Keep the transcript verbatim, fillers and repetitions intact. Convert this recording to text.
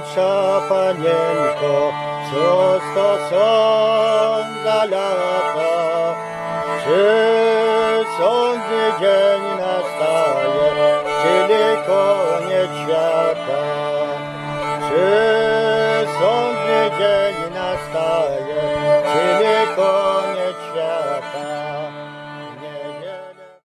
Najświętsza Panienko, co to są za lata? Czy sądny dzień nastaje, czyli koniec świata? Czy sądny dzień nastaje, czyli koniec świata?